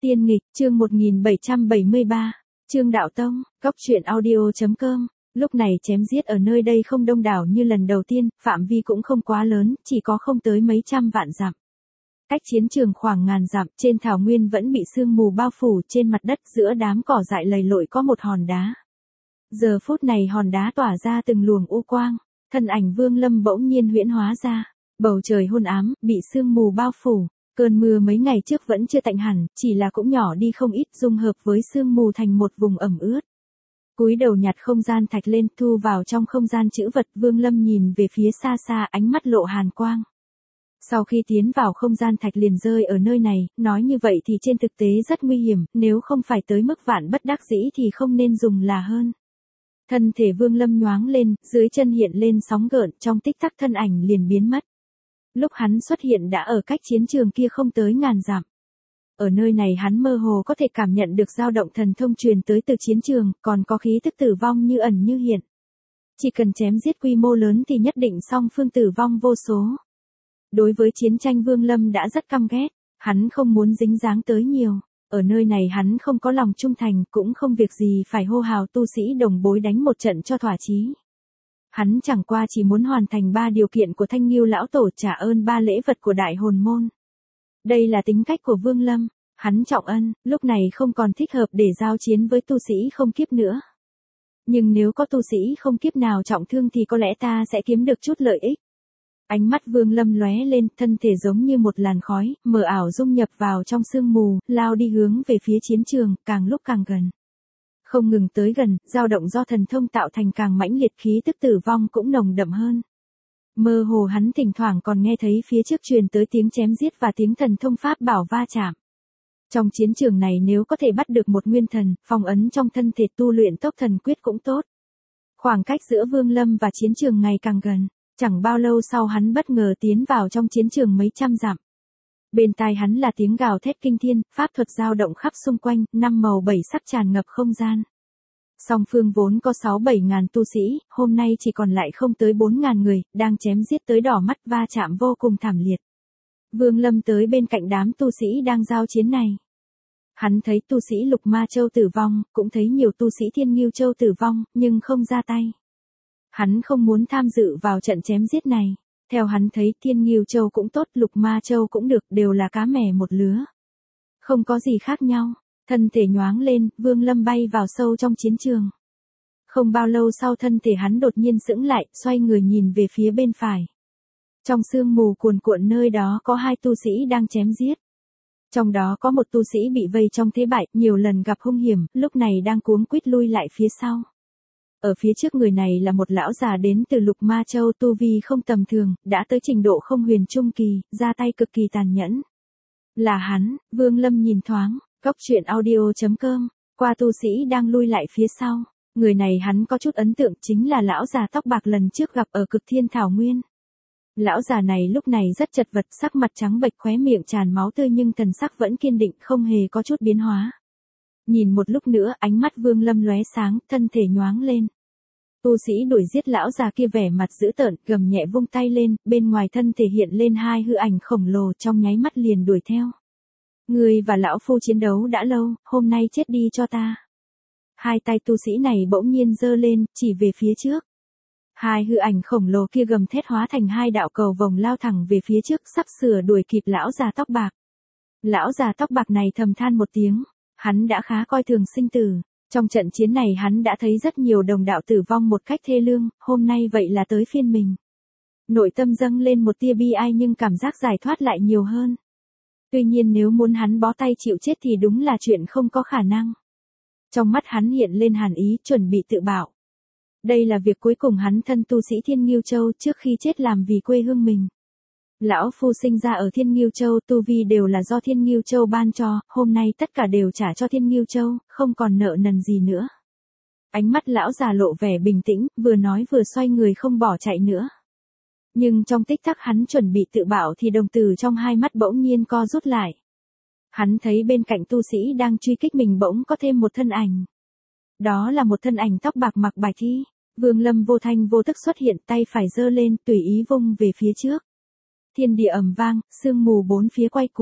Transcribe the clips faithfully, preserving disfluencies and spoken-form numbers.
Tiên nghịch, chương một nghìn bảy trăm bảy mươi ba, Trương Đạo Tông, Cóc truyện audio chấm com. Lúc này chém giết ở nơi đây không đông đảo như lần đầu tiên, phạm vi cũng không quá lớn, chỉ có không tới mấy trăm vạn dặm. Cách chiến trường khoảng ngàn dặm, trên thảo nguyên vẫn bị sương mù bao phủ, trên mặt đất giữa đám cỏ dại lầy lội có một hòn đá. Giờ phút này hòn đá tỏa ra từng luồng u quang, thân ảnh Vương Lâm bỗng nhiên huyễn hóa ra, bầu trời hôn ám, bị sương mù bao phủ. Cơn mưa mấy ngày trước vẫn chưa tạnh hẳn, chỉ là cũng nhỏ đi không ít, dung hợp với sương mù thành một vùng ẩm ướt. Cúi đầu nhặt không gian thạch lên, thu vào trong không gian chữ vật, Vương Lâm nhìn về phía xa xa, ánh mắt lộ hàn quang. Sau khi tiến vào không gian thạch liền rơi ở nơi này, nói như vậy thì trên thực tế rất nguy hiểm, nếu không phải tới mức vạn bất đắc dĩ thì không nên dùng là hơn. Thân thể Vương Lâm nhoáng lên, dưới chân hiện lên sóng gợn, trong tích tắc thân ảnh liền biến mất. Lúc hắn xuất hiện đã ở cách chiến trường kia không tới ngàn dặm. Ở nơi này hắn mơ hồ có thể cảm nhận được dao động thần thông truyền tới từ chiến trường, còn có khí tức tử vong như ẩn như hiện. Chỉ cần chém giết quy mô lớn thì nhất định song phương tử vong vô số. Đối với chiến tranh Vương Lâm đã rất căm ghét, hắn không muốn dính dáng tới nhiều. Ở nơi này hắn không có lòng trung thành, cũng không việc gì phải hô hào tu sĩ đồng bối đánh một trận cho thỏa chí. Hắn chẳng qua chỉ muốn hoàn thành ba điều kiện của Thanh Ngưu lão tổ, trả ơn ba lễ vật của đại hồn môn. Đây là tính cách của Vương Lâm, hắn trọng ân, lúc này không còn thích hợp để giao chiến với tu sĩ không kiếp nữa. Nhưng nếu có tu sĩ không kiếp nào trọng thương thì có lẽ ta sẽ kiếm được chút lợi ích. Ánh mắt Vương Lâm lóe lên, thân thể giống như một làn khói, mờ ảo dung nhập vào trong sương mù, lao đi hướng về phía chiến trường, càng lúc càng gần. Không ngừng tới gần, dao động do thần thông tạo thành càng mãnh liệt, khí tức tử vong cũng nồng đậm hơn. Mơ hồ hắn thỉnh thoảng còn nghe thấy phía trước truyền tới tiếng chém giết và tiếng thần thông pháp bảo va chạm. Trong chiến trường này nếu có thể bắt được một nguyên thần, phong ấn trong thân thể tu luyện tốc thần quyết cũng tốt. Khoảng cách giữa Vương Lâm và chiến trường ngày càng gần, chẳng bao lâu sau hắn bất ngờ tiến vào trong chiến trường mấy trăm dặm. Bên tai hắn là tiếng gào thét kinh thiên, pháp thuật dao động khắp xung quanh, năm màu bảy sắc tràn ngập không gian. Song phương vốn có sáu bảy ngàn tu sĩ, hôm nay chỉ còn lại không tới bốn ngàn người, đang chém giết tới đỏ mắt, va chạm vô cùng thảm liệt. Vương Lâm tới bên cạnh đám tu sĩ đang giao chiến này. Hắn thấy tu sĩ Lục Ma Châu tử vong, cũng thấy nhiều tu sĩ Thiên Ngưu Châu tử vong, nhưng không ra tay. Hắn không muốn tham dự vào trận chém giết này. Theo hắn thấy Thiên Ngưu Châu cũng tốt, Lục Ma Châu cũng được, đều là cá mè một lứa. Không có gì khác nhau. Thân thể nhoáng lên, Vương Lâm bay vào sâu trong chiến trường. Không bao lâu sau thân thể hắn đột nhiên sững lại, xoay người nhìn về phía bên phải. Trong sương mù cuồn cuộn nơi đó có hai tu sĩ đang chém giết. Trong đó có một tu sĩ bị vây trong thế bại, nhiều lần gặp hung hiểm, lúc này đang cuống quýt lui lại phía sau. Ở phía trước người này là một lão già đến từ Lục Ma Châu, tu vi không tầm thường, đã tới trình độ không huyền trung kỳ, ra tay cực kỳ tàn nhẫn. Là hắn, Vương Lâm nhìn thoáng. Cóc truyện audio chấm com, qua tu sĩ đang lui lại phía sau, người này hắn có chút ấn tượng, chính là lão già tóc bạc lần trước gặp ở Cực Thiên Thảo Nguyên. Lão già này lúc này rất chật vật, sắc mặt trắng bệch, khóe miệng tràn máu tươi nhưng thần sắc vẫn kiên định, không hề có chút biến hóa. Nhìn một lúc nữa, ánh mắt Vương Lâm lóe sáng, thân thể nhoáng lên. Tu sĩ đuổi giết lão già kia vẻ mặt dữ tợn, gầm nhẹ vung tay lên, bên ngoài thân thể hiện lên hai hư ảnh khổng lồ, trong nháy mắt liền đuổi theo. Ngươi và lão phu chiến đấu đã lâu, hôm nay chết đi cho ta. Hai tay tu sĩ này bỗng nhiên giơ lên, chỉ về phía trước. Hai hư ảnh khổng lồ kia gầm thét hóa thành hai đạo cầu vồng lao thẳng về phía trước, sắp sửa đuổi kịp lão già tóc bạc. Lão già tóc bạc này thầm than một tiếng, hắn đã khá coi thường sinh tử. Trong trận chiến này hắn đã thấy rất nhiều đồng đạo tử vong một cách thê lương, hôm nay vậy là tới phiên mình. Nội tâm dâng lên một tia bi ai nhưng cảm giác giải thoát lại nhiều hơn. Tuy nhiên nếu muốn hắn bó tay chịu chết thì đúng là chuyện không có khả năng. Trong mắt hắn hiện lên hàn ý, chuẩn bị tự bạo. Đây là việc cuối cùng hắn thân tu sĩ Thiên Ngưu Châu trước khi chết làm vì quê hương mình. Lão phu sinh ra ở Thiên Ngưu Châu, tu vi đều là do Thiên Ngưu Châu ban cho, hôm nay tất cả đều trả cho Thiên Ngưu Châu, không còn nợ nần gì nữa. Ánh mắt lão già lộ vẻ bình tĩnh, vừa nói vừa xoay người không bỏ chạy nữa. Nhưng trong tích tắc hắn chuẩn bị tự bạo thì đồng tử trong hai mắt bỗng nhiên co rút lại. Hắn thấy bên cạnh tu sĩ đang truy kích mình bỗng có thêm một thân ảnh. Đó là một thân ảnh tóc bạc mặc bạch y. Vương Lâm vô thanh vô tức xuất hiện, tay phải giơ lên, tùy ý vung về phía trước. Thiên địa ầm vang, sương mù bốn phía quay cuồng.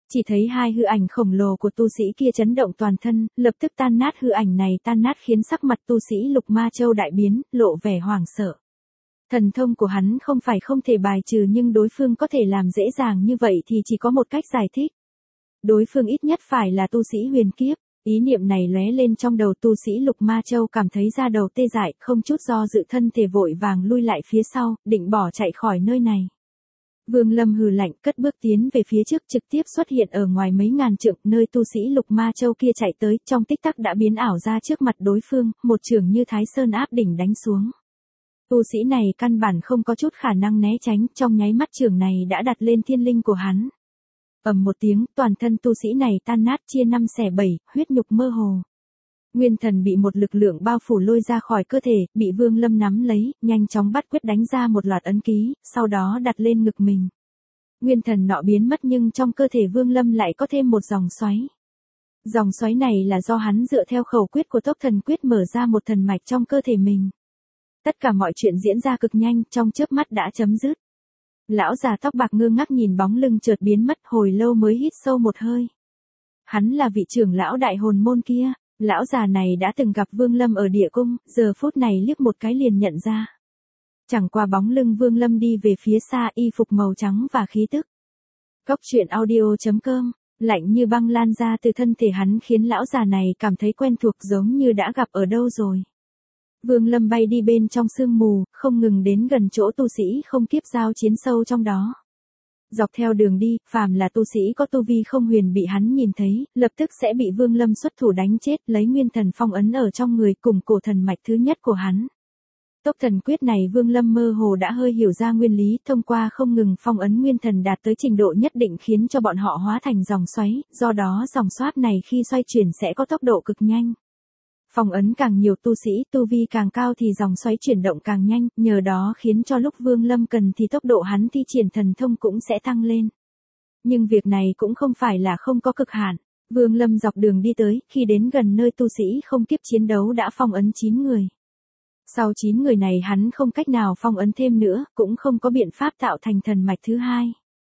Chỉ thấy hai hư ảnh khổng lồ của tu sĩ kia chấn động toàn thân, lập tức tan nát, hư ảnh này tan nát khiến sắc mặt tu sĩ Lục Ma Châu đại biến, lộ vẻ hoảng sợ. Thần thông của hắn không phải không thể bài trừ, nhưng đối phương có thể làm dễ dàng như vậy thì chỉ có một cách giải thích. Đối phương ít nhất phải là tu sĩ huyền kiếp. Ý niệm này lóe lên trong đầu tu sĩ Lục Ma Châu, cảm thấy da đầu tê dại, không chút do dự thân thể vội vàng lui lại phía sau, định bỏ chạy khỏi nơi này. Vương Lâm hừ lạnh, cất bước tiến về phía trước, trực tiếp xuất hiện ở ngoài mấy ngàn trượng, nơi tu sĩ Lục Ma Châu kia chạy tới, trong tích tắc đã biến ảo ra trước mặt đối phương, một chưởng như Thái Sơn áp đỉnh đánh xuống. Tu sĩ này căn bản không có chút khả năng né tránh, trong nháy mắt chưởng này đã đặt lên thiên linh của hắn. Ầm một tiếng, toàn thân tu sĩ này tan nát chia năm xẻ bảy, huyết nhục mơ hồ. Nguyên thần bị một lực lượng bao phủ lôi ra khỏi cơ thể, bị Vương Lâm nắm lấy, nhanh chóng bắt quyết đánh ra một loạt ấn ký, sau đó đặt lên ngực mình. Nguyên thần nọ biến mất, nhưng trong cơ thể Vương Lâm lại có thêm một dòng xoáy. Dòng xoáy này là do hắn dựa theo khẩu quyết của Tốc Thần Quyết mở ra một thần mạch trong cơ thể mình. Tất cả mọi chuyện diễn ra cực nhanh, trong chớp mắt đã chấm dứt. Lão già tóc bạc ngơ ngác nhìn bóng lưng chợt biến mất, hồi lâu mới hít sâu một hơi. Hắn là vị trưởng lão đại hồn môn kia. Lão già này đã từng gặp Vương Lâm ở địa cung, giờ phút này liếc một cái liền nhận ra. Chẳng qua bóng lưng Vương Lâm đi về phía xa, y phục màu trắng và khí tức. Cốc truyện audio chấm com, lạnh như băng lan ra từ thân thể hắn khiến lão già này cảm thấy quen thuộc, giống như đã gặp ở đâu rồi. Vương Lâm bay đi bên trong sương mù, không ngừng đến gần chỗ tu sĩ không kiếp giao chiến sâu trong đó. Dọc theo đường đi, phàm là tu sĩ có tu vi không huyền bị hắn nhìn thấy, lập tức sẽ bị Vương Lâm xuất thủ đánh chết, lấy nguyên thần phong ấn ở trong người cùng cổ thần mạch thứ nhất của hắn. Tốc Thần Quyết này Vương Lâm mơ hồ đã hơi hiểu ra nguyên lý, thông qua không ngừng phong ấn nguyên thần đạt tới trình độ nhất định khiến cho bọn họ hóa thành dòng xoáy, do đó dòng xoáy này khi xoay chuyển sẽ có tốc độ cực nhanh. Phong ấn càng nhiều tu sĩ, tu vi càng cao thì dòng xoáy chuyển động càng nhanh, nhờ đó khiến cho lúc Vương Lâm cần thì tốc độ hắn thi triển thần thông cũng sẽ tăng lên. Nhưng việc này cũng không phải là không có cực hạn. Vương Lâm dọc đường đi tới, khi đến gần nơi tu sĩ không kiếp chiến đấu đã phong ấn chín người. Sau chín người này hắn không cách nào phong ấn thêm nữa, cũng không có biện pháp tạo thành thần mạch thứ hai.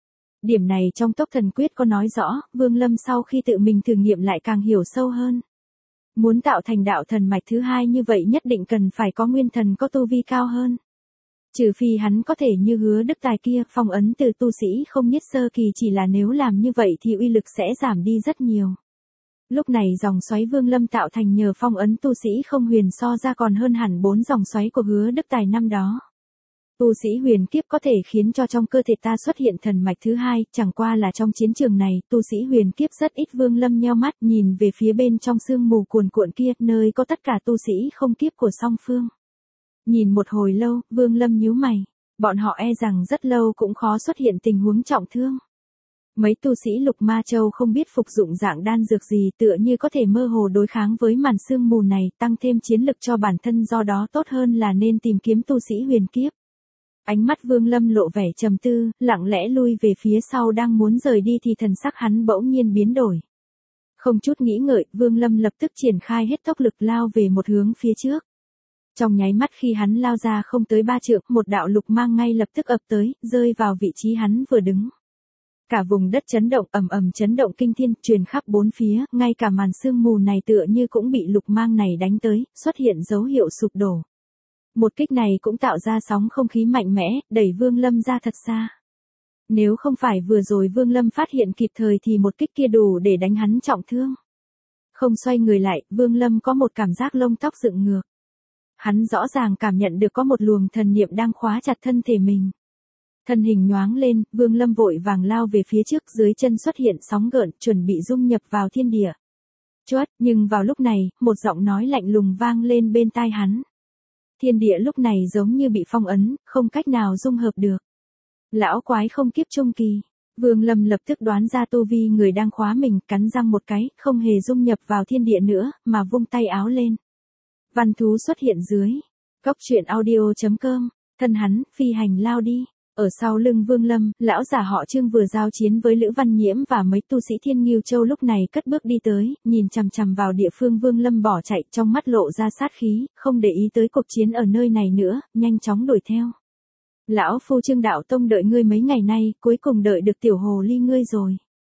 Điểm này trong Tốc Thần Quyết có nói rõ, Vương Lâm sau khi tự mình thử nghiệm lại càng hiểu sâu hơn. Muốn tạo thành đạo thần mạch thứ hai như vậy nhất định cần phải có nguyên thần có tu vi cao hơn. Trừ phi hắn có thể như Hứa Đức Tài kia, phong ấn từ tu sĩ không nhất sơ kỳ, chỉ là nếu làm như vậy thì uy lực sẽ giảm đi rất nhiều. Lúc này dòng xoáy Vương Lâm tạo thành nhờ phong ấn tu sĩ không huyền so ra còn hơn hẳn bốn dòng xoáy của Hứa Đức Tài năm đó. Tu sĩ huyền kiếp có thể khiến cho trong cơ thể ta xuất hiện thần mạch thứ hai, chẳng qua là trong chiến trường này, tu sĩ huyền kiếp rất ít. Vương Lâm nheo mắt nhìn về phía bên trong sương mù cuồn cuộn kia, nơi có tất cả tu sĩ không kiếp của song phương. Nhìn một hồi lâu, Vương Lâm nhíu mày, bọn họ e rằng rất lâu cũng khó xuất hiện tình huống trọng thương. Mấy tu sĩ Lục Ma Châu không biết phục dụng dạng đan dược gì, tựa như có thể mơ hồ đối kháng với màn sương mù này, tăng thêm chiến lực cho bản thân, do đó tốt hơn là nên tìm kiếm tu sĩ huyền kiếp. Ánh mắt Vương Lâm lộ vẻ trầm tư, lặng lẽ lui về phía sau, đang muốn rời đi thì thần sắc hắn bỗng nhiên biến đổi. Không chút nghĩ ngợi, Vương Lâm lập tức triển khai hết tốc lực lao về một hướng phía trước. Trong nháy mắt khi hắn lao ra không tới ba trượng, một đạo lục mang ngay lập tức ập tới, rơi vào vị trí hắn vừa đứng. Cả vùng đất chấn động, ầm ầm chấn động kinh thiên, truyền khắp bốn phía, ngay cả màn sương mù này tựa như cũng bị lục mang này đánh tới, xuất hiện dấu hiệu sụp đổ. Một kích này cũng tạo ra sóng không khí mạnh mẽ, đẩy Vương Lâm ra thật xa. Nếu không phải vừa rồi Vương Lâm phát hiện kịp thời thì một kích kia đủ để đánh hắn trọng thương. Không xoay người lại, Vương Lâm có một cảm giác lông tóc dựng ngược. Hắn rõ ràng cảm nhận được có một luồng thần niệm đang khóa chặt thân thể mình. Thân hình nhoáng lên, Vương Lâm vội vàng lao về phía trước, dưới chân xuất hiện sóng gợn, chuẩn bị dung nhập vào thiên địa. Chót, nhưng vào lúc này, một giọng nói lạnh lùng vang lên bên tai hắn. Thiên địa lúc này giống như bị phong ấn, không cách nào dung hợp được. Lão quái không kiếp trung kỳ. Vương Lâm lập tức đoán ra tu vi người đang khóa mình, cắn răng một cái, không hề dung nhập vào thiên địa nữa, mà vung tay áo lên. Văn thú xuất hiện dưới. Cốc truyện audio chấm com, thân hắn, phi hành lao đi. Ở sau lưng Vương Lâm, lão già họ Trương vừa giao chiến với Lữ Văn Nhiễm và mấy tu sĩ Thiên Ngưu Châu lúc này cất bước đi tới, nhìn chằm chằm vào địa phương Vương Lâm bỏ chạy, trong mắt lộ ra sát khí, không để ý tới cuộc chiến ở nơi này nữa, nhanh chóng đuổi theo. Lão phu Trương đạo tông đợi ngươi mấy ngày nay, cuối cùng đợi được tiểu hồ ly ngươi rồi.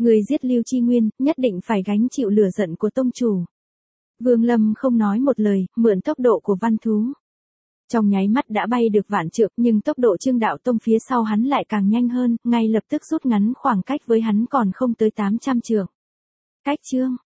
Người giết Lưu Chi Nguyên, nhất định phải gánh chịu lửa giận của tông chủ. Vương Lâm không nói một lời, mượn tốc độ của văn thú. Trong nháy mắt đã bay được vạn trượng, nhưng tốc độ Trương Đạo Tông phía sau hắn lại càng nhanh hơn, ngay lập tức rút ngắn khoảng cách với hắn còn không tới tám trăm trượng. Cách Trương,